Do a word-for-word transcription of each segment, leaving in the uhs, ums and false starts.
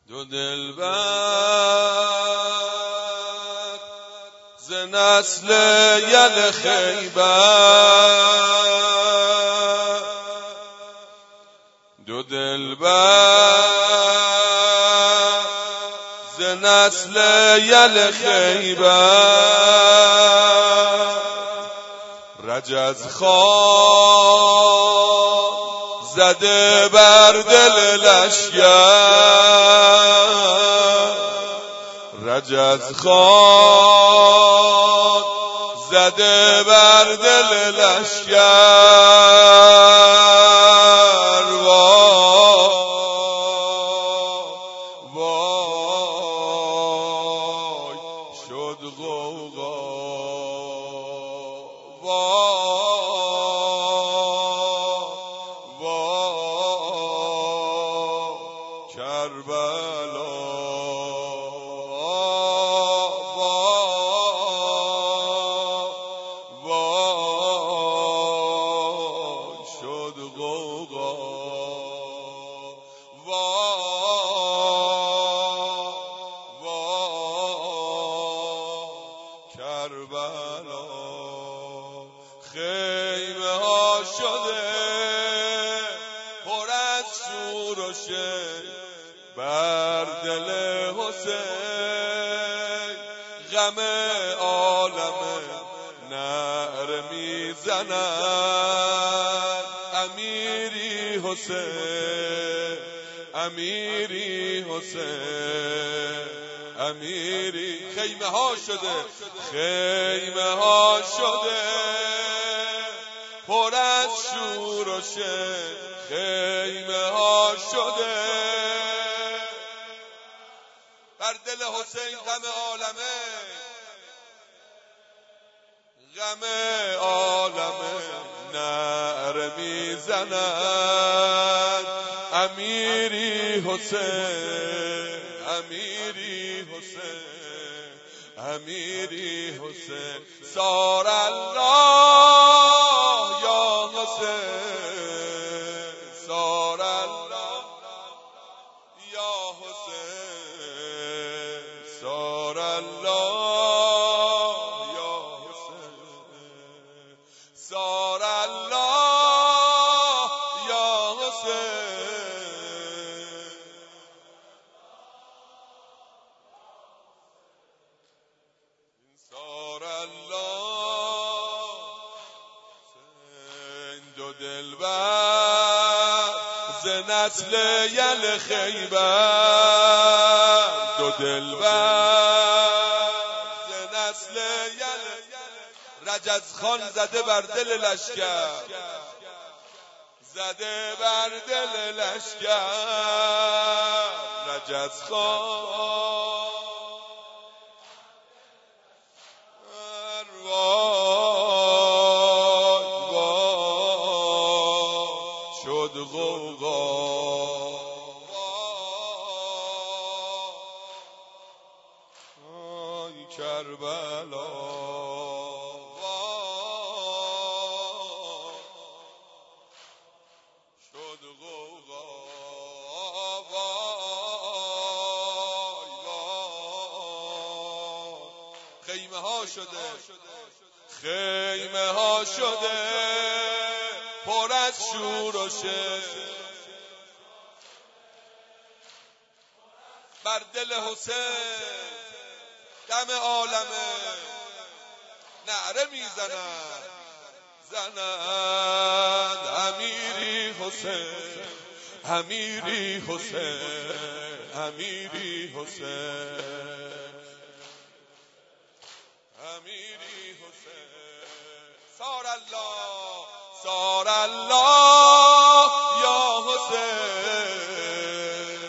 دو دلبر ز نسل یل خیبر، دو دلبر ز نسل یل خیبر، رجز خواه زده بر دل لشگر، رجز خواه زده بر دل لشگر. وای وای شد غوغا، کربلا وای شد غوغا، وای وای کربلا. خیمه ها شده پر از شور و شی بر دل حسین، غم عالم نعره میزند. امیری حسین، امیری حسین، امیری. خیمه ها شده، خیمه ها شده پر از شور و شی، خیمه ها شده بر دل حسین. غم عالمه، غم عالمه نعره میزند. امیری حسین، امیری حسین، امیری حسین. سار الله یا حسین، سار الله یا حسین، سار الله یا حسین، سار الله یا حسین. سار الله حسین. دو دلبر ز نسل یل خیبر، دو دلبر ز نسل یل. رجز خان زده بر دل لشگر، زده بر دل لشگر. رجز خان وای وای شد غوغا، وای کربلا. وای شد غوغا، وای وای. خیمه ها شده، خیمه ها شده پر از شور و شی بر دل حسین. غم عالمه نعره میزنند، زنند. امیری حسین، امیری حسین، امیری حسین، امیری حسین. سار الله، سار الله یا حسین،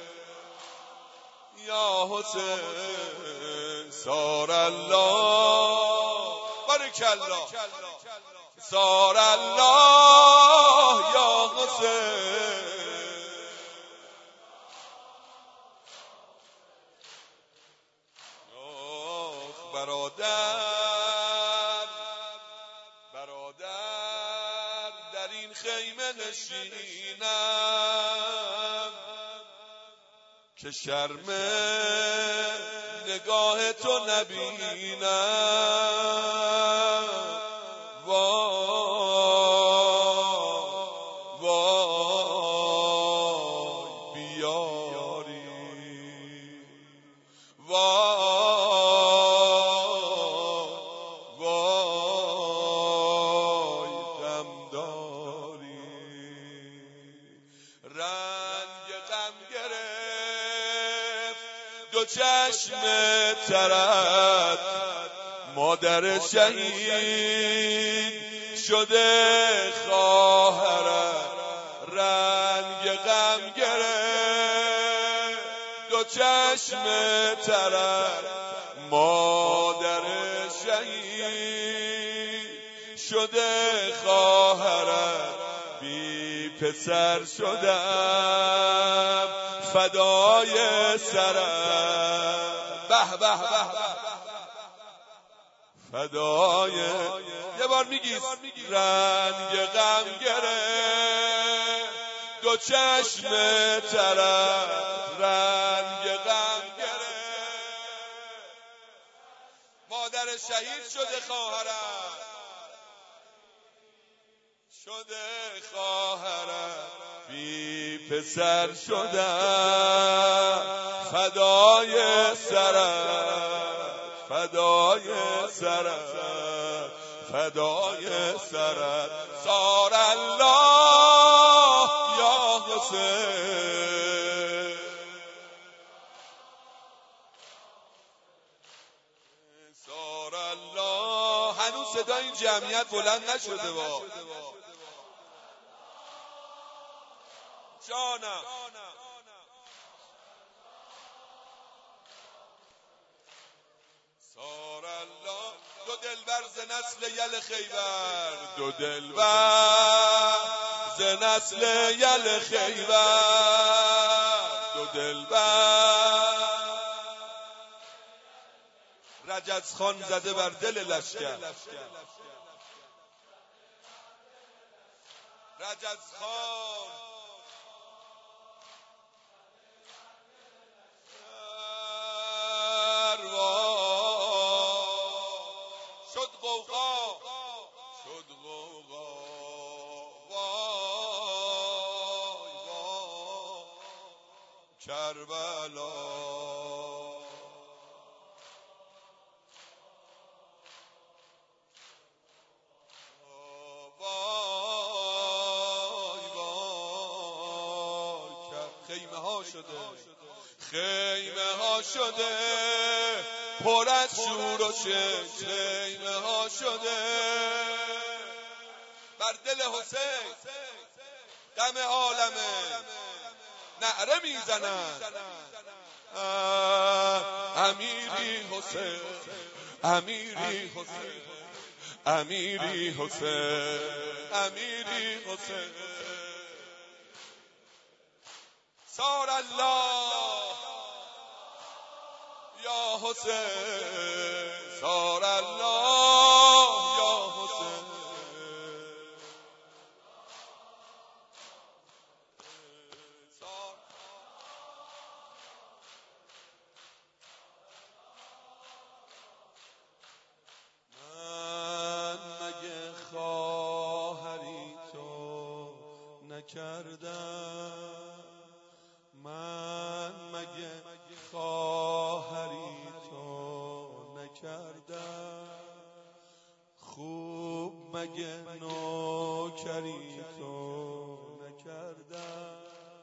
یا حسین. سار الله، بارک الله. سار الله یا حسین. برادر، برادر در این خیمه نشینم که شرم نگاه تو نبینم. وای وای بیاری، وای وای غمداری. رنگ غم گرفت دو چشم ترت، مادر شهید شده خواهرت. رنگ غم گرفت دو چشم ترت، مادر شهید شده خواهرت. بی پسر شدم فدای سرت. به به به فدای. یه بار میگیست. رنگ غم گرفت دو چشم ترت، رنگ غم گرفت مادر شهید شده خواهرت، شده خواهرت. بی پسر شدم فدای سرت، فدای سرت، فدای سرت. سار الله یا حسین، سار الله. هنوز صدا این جمعیت بلند نشده با جانم. سار الله. دو دلبر ز نسل یل خیبر، دو دلبر ز نسل یل خیبر، دو دلبر. رجز خان زده بر دل لشکر، رجز خان شد غوغا، شد غوغا. وای وای کربلا. وای وای خیمه ها شده، خیمه ها شده پر از شور و شش، خیمه ها شده بر دل حسین. غم عالمه نعره میزنن امیری حسین، امیری حسین، امیری حسین، امیری حسین. سار الله یا حسین، سار الله یا حسین. من مگه خواهری تو نکردم، من مگه خواهری تو نکردم، خوب مگه نوکری تو نکردم.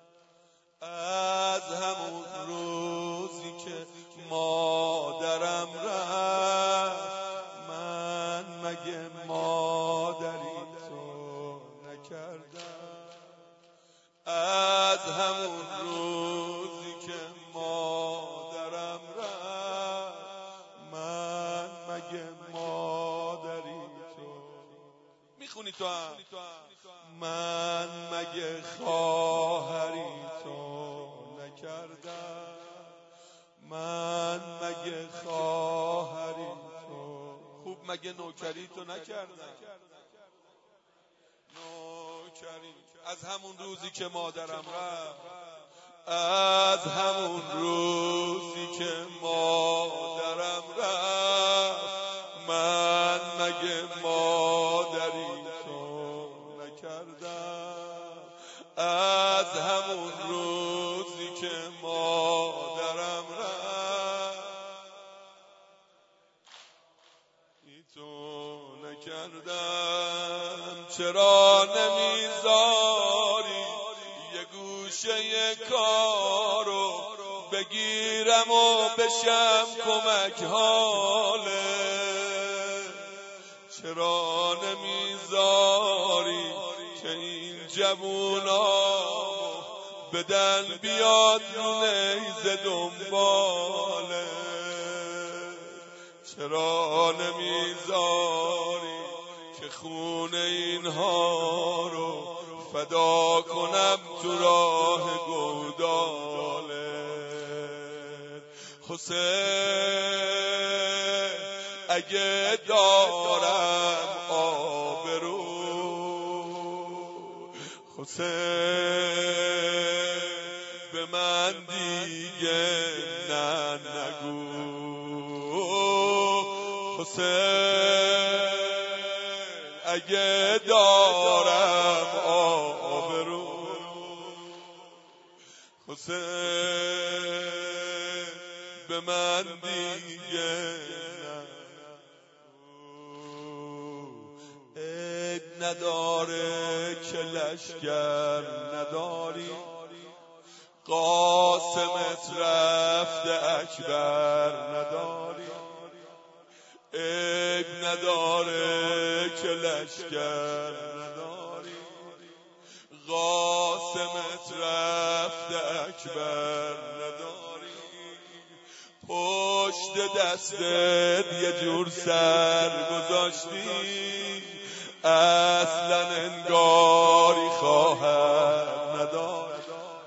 از همون روزی که مادرم رفت، من مگه مادری تو نکردم. از همون روزی که مادرم رفت، من مگه مادری تو. میخونی تو هم. من مگه خواهری تو نکردم، من مگه خواهری تو. خوب مگه نوکری تو نکردم، نوکری. از همون روزی که مادرم رفت، از همون مادرم رفت ای تو نکردم چرا نمیذاری یه گوشه کارو بگیرم و بشم کمک حاله چرا نمیذاری که این جوونامو بدن بیاد نیزه دنباله چرا نمیذاری که خون اینها رو فدا کنم تو راه گوداله حسین اگه دارم آبرو حسین به من دیگه نه نگو حسین اگه دارم آبرو حسین به من دیگه عیب نداره که لشکر نداری قاسمت رفته اکبر نداری عیب نداره که لشکر نداری قاسمت رفته اکبر نداری پشت دستت یه جور سر گذاشتی اصلا انگاری خواهر نداری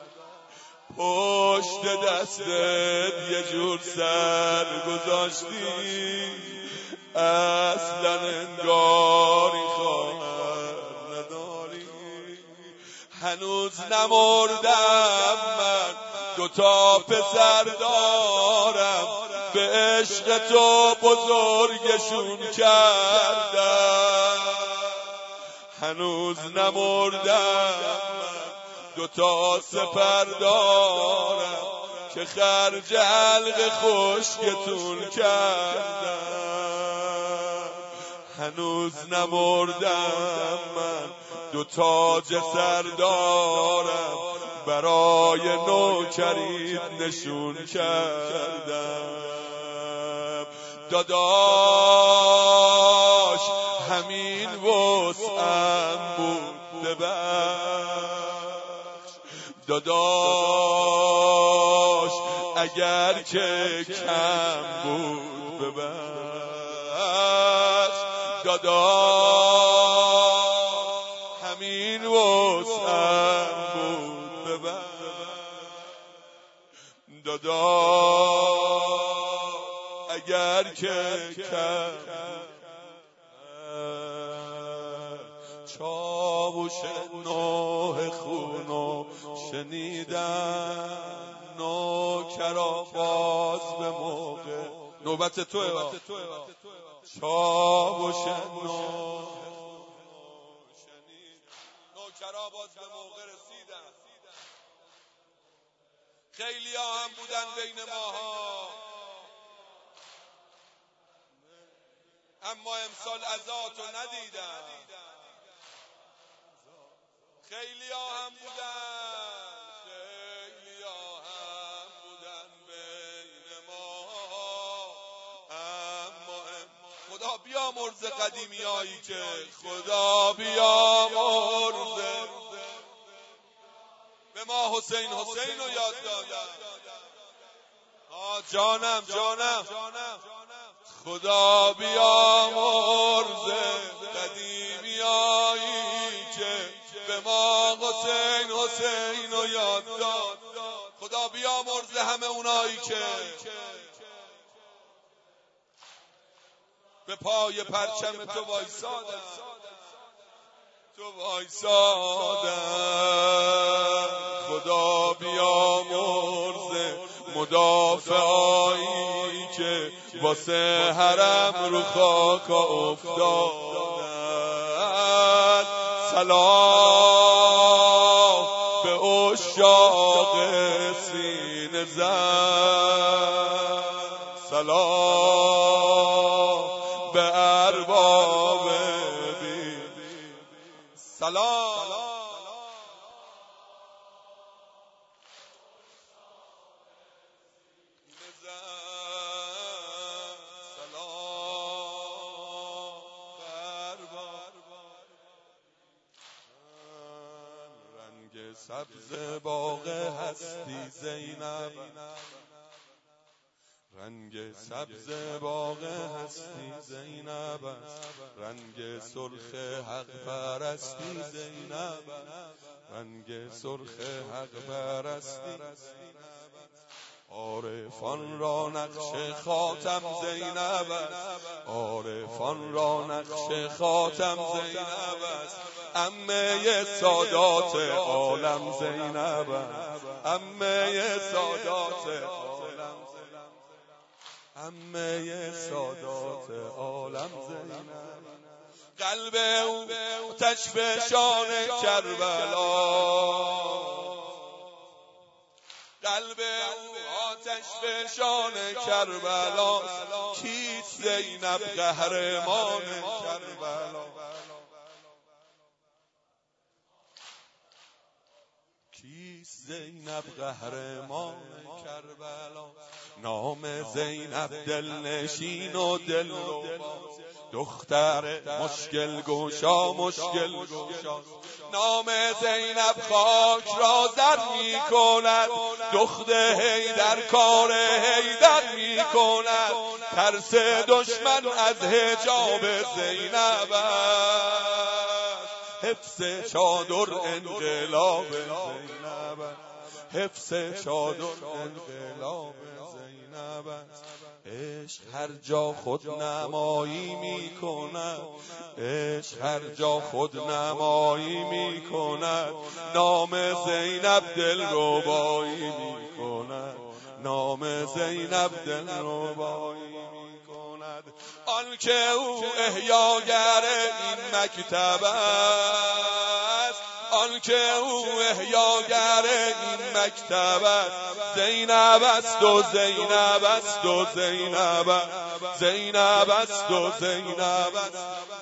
پشت دستت یه جور سر گذاشتی اصلا انگاری خواهر نداری هنوز نمردم من دوتا پسر دارم به عشق تو بزرگشون کردم هنوز نمردم من دوتا سپر دارم که خرج حلق خشکتون کردم هنوز نمردم من دو تاج سر دارم برای نوکریت نشون کردم داداش همین وسعم بود ببخش داداش اگر که کم بود ببخش داداش همین وسعم بود ببخش داداش اگر که کم چاوش نوح خونو شنیدم نوکرا باز به موقع نوبت توه چاوش نوح نوکرا باز به موقع رسیدم خیلی ها هم بودن بین ماها اما امسال عزاتو ندیدم خیلی ها هم بودن خیلی ها هم بودن بین ما اما خدا بیامرز قدیمی هایی که خدا بیامرز به ما حسین حسین رو یاد دادن جانم جانم خدا بیامرز قدیمی هایی که به ما حسین حسین رو یاد داد خدا بیامرز همه اونایی که به پای پرچم تو وایسادن تو وایسادن خدا بیامرز مدافعایی که واسه حرم رو خاک افتادن سلام به عشاق سینه سینه زد سلام به ارباب بی سلام سبز باغ هستی زینب رنگ سبز باغ هستی زینب رنگ سرخ حق پرستی زینب رنگ سرخ حق پرستی عارفان را نقش خاتم زینب است عارفان را نقش خاتم زینب است عمه سادات عالم زینب است عمه سادات عالم عمه سادات عالم زینب قلب او آتش فشان کربلا قلب او آتش فشان کربلا کیست زینب قهرمان کربلا کیست زینب قهرمان کربلا نام زینب دلنشین و دلربا دختر مشکل گوشا مشکل گوشا نام زینب خاک را زر می کند دخت حیدر کار حیدر می کند ترس دشمن از حجاب زینب است حفظ چادر انقلاب زینب است حفظ چادر انقلاب زینب است عشق هر جا خود نمایی می کند عشق هر جا خود نمایی می کند نام زینب دلربایی می کند نام زینب دلربایی می کند آنکه او احیاگر این مکتب است آنکه او احیاگر این مکتب است زینب است و زینب است و زینب است زینب است و زینب است